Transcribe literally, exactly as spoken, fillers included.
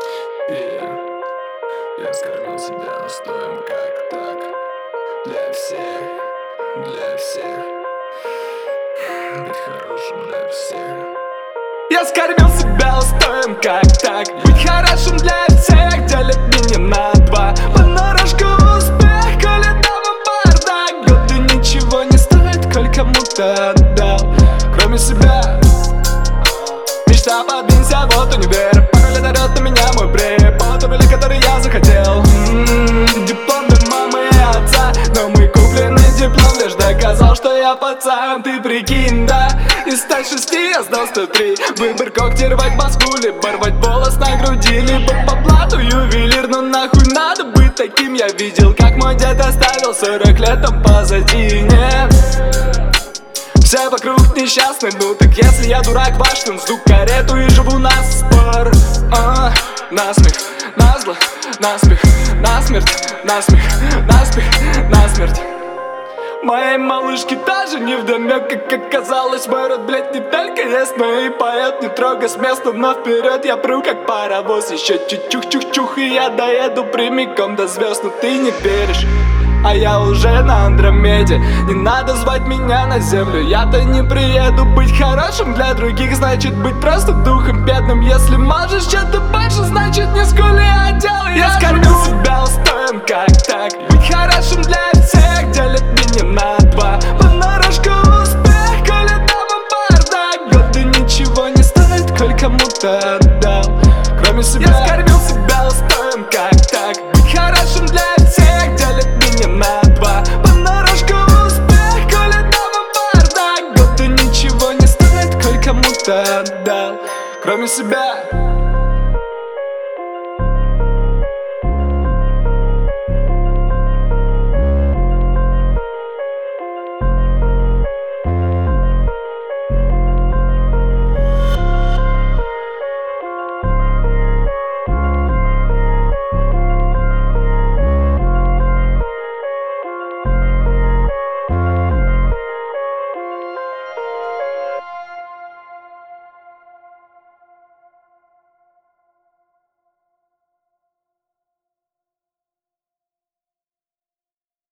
Yeah. Я скормил себя устоем, как так. Для всех, для всех. Быть хорошим для всех. Я скормил себя устоем, как так. Быть хорошим для всех делит меня на два. Понарошку успех, коли дома бардак. Годы ничего не стоит, коль кому-то отдал. Кроме себя. Мечта, подвинься, вот универ. Пару лет орёт на меня мой препод, убили, который я захотел. М-м-м, диплом для мамы и отца. Но мой купленный диплом лишь доказал, что я пацан. Ты прикинь, да? Из ста шести я сдал сто три. Выбор когти рвать баску, либо рвать волос на груди, либо по блату ювелир. Но нахуй надо быть таким? Я видел, как мой дед оставил сорок лет там позади. Нет, все вокруг несчастны, ну так если я дурак ваш, то жду карету и живу на спор. а, Насмех, назло, насмех, насмерть, насмех, насмех, насмерть. Моей малышке даже не вдомек, как оказалось. Мой род, блять, не только ест, но и поет. Не трогай с места, но вперед я пру, как паровоз. Еще чуть-чух-чух-чух, и я доеду прямиком до звезд. Но ты не веришь, а я уже на Андромеде. Не надо звать меня на землю, я-то не приеду. Быть хорошим для других значит быть просто духом бедным. Если можешь что-то больше, значит не скули, а делай. Я скормил себя устоем, как так. Быть хорошим для всех делит меня на два. Понарошку успех, коли дома бардак. Годы ничего не стоит, коль кому-то отдал. Кроме себя. Я скормил